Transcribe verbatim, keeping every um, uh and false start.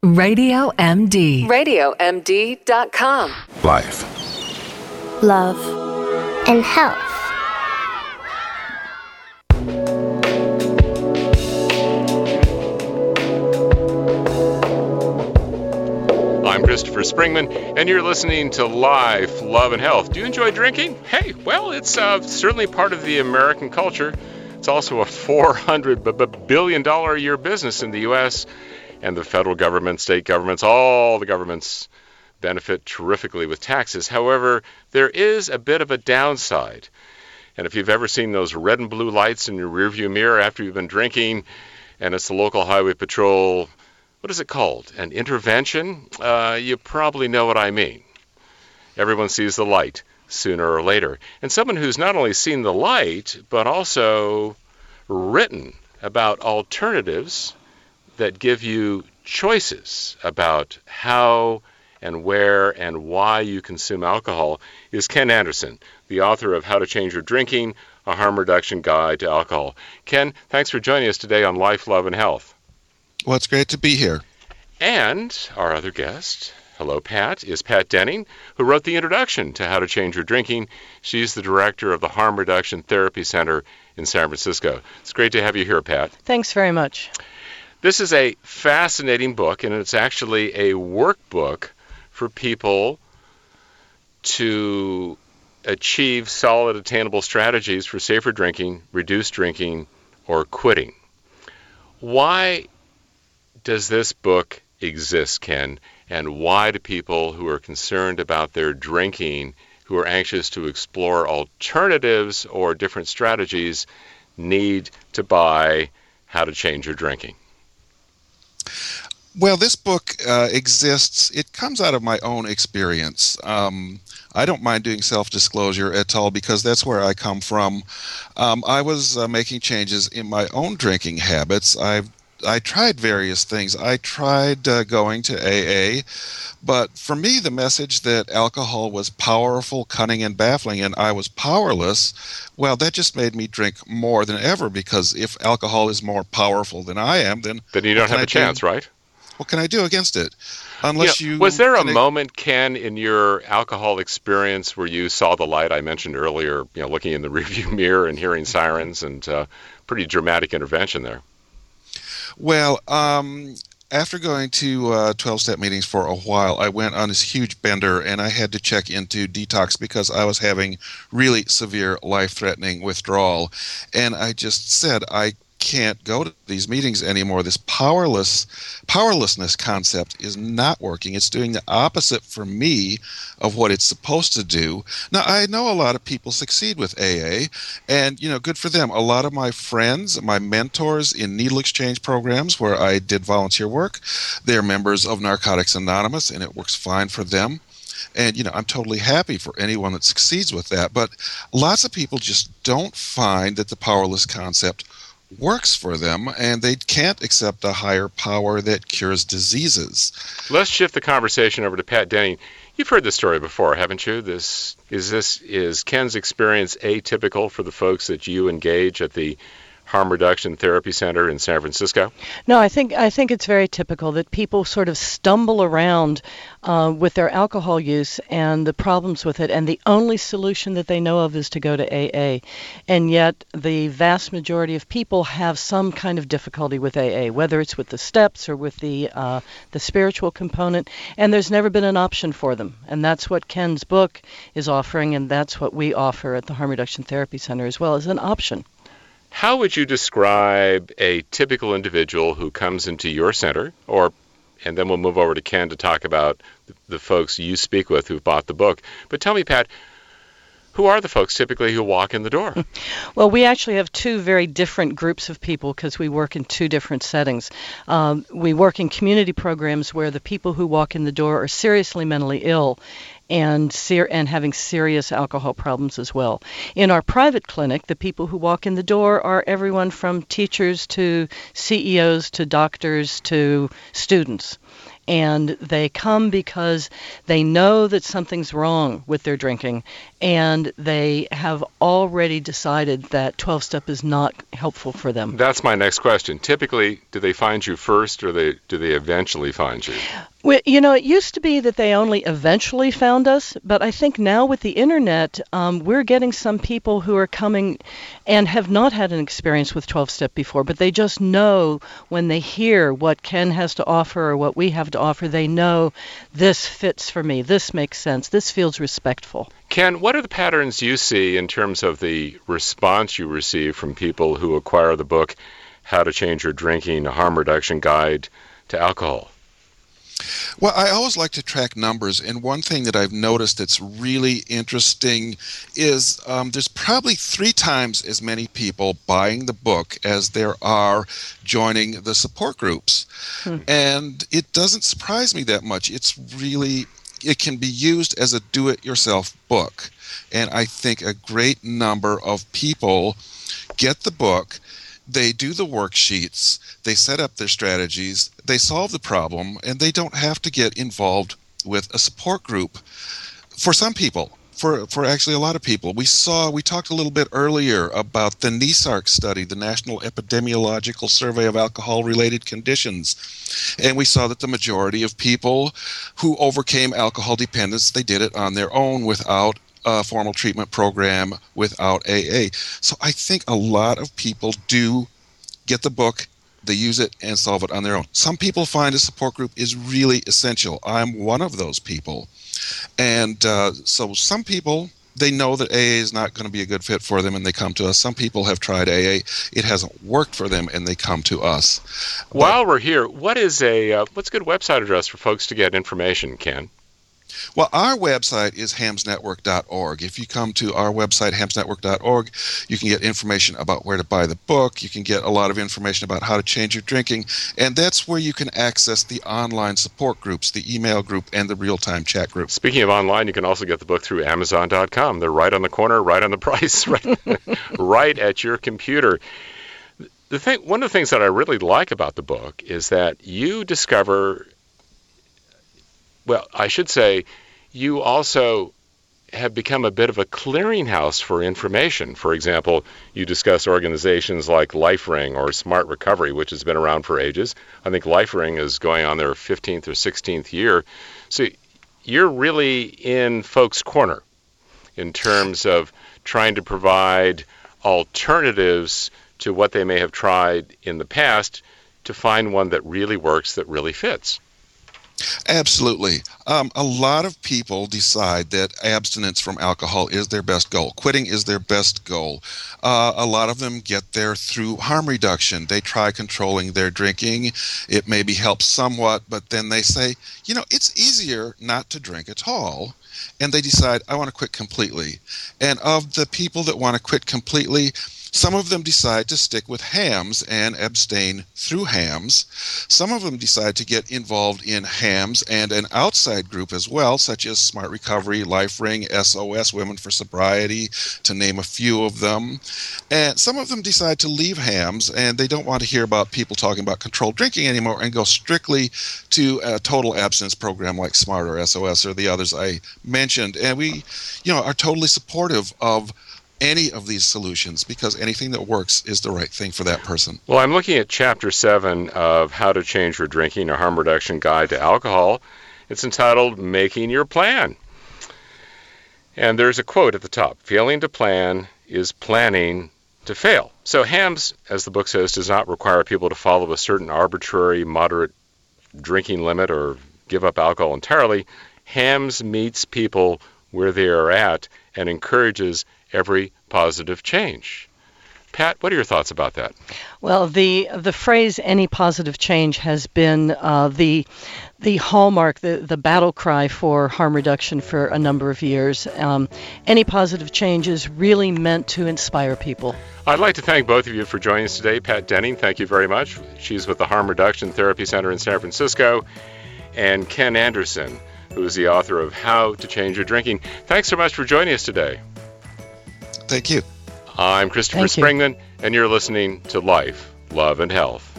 Radio M D. radio M D dot com. Life. Love. And health. I'm Christopher Springman, and you're listening to Life, Love, and Health. Do you enjoy drinking? Hey, well, it's uh, certainly part of the American culture. It's also a four hundred billion dollars a year business in the U S, and the federal government, state governments, all the governments benefit terrifically with taxes. However, there is a bit of a downside. And if you've ever seen those red and blue lights in your rearview mirror after you've been drinking, and it's the local highway patrol, what is it called? An intervention? Uh, you probably know what I mean. Everyone sees the light sooner or later. And someone who's not only seen the light, but also written about alternatives that give you choices about how and where and why you consume alcohol is Ken Anderson, the author of How to Change Your Drinking, a Harm Reduction Guide to Alcohol. Ken, thanks for joining us today on Life, Love, and Health. Well, it's great to be here. And our other guest, hello, Pat, is Pat Denning, who wrote the introduction to How to Change Your Drinking. She's the director of the Harm Reduction Therapy Center in San Francisco. It's great to have you here, Pat. Thanks very much. This is a fascinating book, and it's actually a workbook for people to achieve solid, attainable strategies for safer drinking, reduced drinking, or quitting. Why does this book exist, Ken? And why do people who are concerned about their drinking, who are anxious to explore alternatives or different strategies, need to buy How to Change Your Drinking? Well, this book uh, exists. It comes out of my own experience. Um, I don't mind doing self-disclosure at all because that's where I come from. Um, I was uh, making changes in my own drinking habits. I've I tried various things. I tried uh, going to A A, but for me, the message that alcohol was powerful, cunning, and baffling, and I was powerless, well, that just made me drink more than ever, because if alcohol is more powerful than I am, then... Then you don't have a chance, do? right? What can I do against it? Unless you, know, you... Was there a I... moment, Ken, in your alcohol experience where you saw the light? I mentioned earlier, you know, looking in the rearview mirror and hearing sirens, and uh, pretty dramatic intervention there. Well, um, after going to uh, twelve-step meetings for a while, I went on this huge bender, and I had to check into detox because I was having really severe, life-threatening withdrawal. And I just said, I can't go to these meetings anymore. This powerless powerlessness concept is not working. It's doing the opposite for me of what it's supposed to do. Now, I know a lot of people succeed with A A, and, you know, good for them. A lot of my friends, my mentors in needle exchange programs where I did volunteer work, they're members of Narcotics Anonymous, and it works fine for them. And, you know, I'm totally happy for anyone that succeeds with that. But lots of people just don't find that the powerless concept works for them, and they can't accept a higher power that cures diseases. Let's shift the conversation over to Pat Denning. You've heard this story before, haven't you? This is this is Ken's experience atypical for the folks that you engage at the Harm Reduction Therapy Center in San Francisco? No, I think I think it's very typical that people sort of stumble around uh, with their alcohol use and the problems with it, and the only solution that they know of is to go to A A. And yet the vast majority of people have some kind of difficulty with A A, whether it's with the steps or with the uh, the spiritual component, and there's never been an option for them. And that's what Ken's book is offering, and that's what we offer at the Harm Reduction Therapy Center as well, as an option. How would you describe a typical individual who comes into your center, or, and then we'll move over to Ken to talk about the folks you speak with who've bought the book. But tell me, Pat, who are the folks typically who walk in the door? Well, we actually have two very different groups of people because we work in two different settings. Um, we work in community programs where the people who walk in the door are seriously mentally ill, and ser- and having serious alcohol problems as well. In our private clinic, the people who walk in the door are everyone from teachers to C E Os to doctors to students. And they come because they know that something's wrong with their drinking, and they have already decided that twelve-step is not helpful for them. That's my next question. Typically, do they find you first, or they do they eventually find you? Well, you know, it used to be that they only eventually found us, but I think now with the internet, um, we're getting some people who are coming and have not had an experience with twelve-step before, but they just know when they hear what Ken has to offer or what we have to offer, they know this fits for me, this makes sense, this feels respectful. Ken, what are the patterns you see in terms of the response you receive from people who acquire the book, How to Change Your Drinking, a Harm Reduction Guide to Alcohol? Well, I always like to track numbers, and one thing that I've noticed that's really interesting is um, there's probably three times as many people buying the book as there are joining the support groups. Hmm. And it doesn't surprise me that much. It's really, it can be used as a do-it-yourself book. And I think a great number of people get the book, they do the worksheets, they set up their strategies, they solve the problem, and they don't have to get involved with a support group. For some people, for, for actually a lot of people, we saw, we talked a little bit earlier about the NESARC study, the National Epidemiological Survey of Alcohol-Related Conditions, and we saw that the majority of people who overcame alcohol dependence, they did it on their own without a formal treatment program, without A A. So I think a lot of people do get the book, they use it, and solve it on their own. Some people find a support group is really essential. I'm one of those people. And uh, so some people, they know that A A is not going to be a good fit for them, and they come to us. Some people have tried A A. It hasn't worked for them, and they come to us. While but, we're here, what is a uh, what's a good website address for folks to get information, Ken? Well, our website is hams network dot org. If you come to our website, hams network dot org, you can get information about where to buy the book. You can get a lot of information about how to change your drinking. And that's where you can access the online support groups, the email group, and the real-time chat group. Speaking of online, you can also get the book through amazon dot com. They're right on the corner, right on the price, right, right at your computer. The thing, one of the things that I really like about the book is that you discover... Well, I should say you also have become a bit of a clearinghouse for information. For example, you discuss organizations like LifeRing or Smart Recovery, which has been around for ages. I think LifeRing is going on their fifteenth or sixteenth year. So you're really in folks' corner in terms of trying to provide alternatives to what they may have tried in the past to find one that really works, that really fits. Absolutely. Um, a lot of people decide that abstinence from alcohol is their best goal. Quitting is their best goal. Uh, a lot of them get there through harm reduction. They try controlling their drinking. It maybe helps somewhat, but then they say, you know, it's easier not to drink at all. And they decide, I want to quit completely. And of the people that want to quit completely, some of them decide to stick with HAMS and abstain through HAMS. Some of them decide to get involved in HAMS and an outside group as well, such as Smart Recovery, LifeRing, S O S, Women for Sobriety, to name a few of them. And some of them decide to leave HAMS, and they don't want to hear about people talking about controlled drinking anymore and go strictly to a total abstinence program like SMART or S O S or the others I mentioned. And we, you know, are totally supportive of any of these solutions, because anything that works is the right thing for that person. Well, I'm looking at Chapter seven of How to Change Your Drinking, a Harm Reduction Guide to Alcohol. It's entitled Making Your Plan. And there's a quote at the top, failing to plan is planning to fail. So HAMS, as the book says, does not require people to follow a certain arbitrary, moderate drinking limit or give up alcohol entirely. HAMS meets people where they are at and encourages every positive change. Pat, what are your thoughts about that? Well, the the phrase "any positive change" has been uh, the the hallmark, the, the battle cry for harm reduction for a number of years. Um, any positive change is really meant to inspire people. I'd like to thank both of you for joining us today. Pat Denning, thank you very much. She's with the Harm Reduction Therapy Center in San Francisco. And Ken Anderson, who is the author of How to Change Your Drinking. Thanks so much for joining us today. Thank you. I'm Christopher Thank you. Springman, and you're listening to Life, Love, and Health.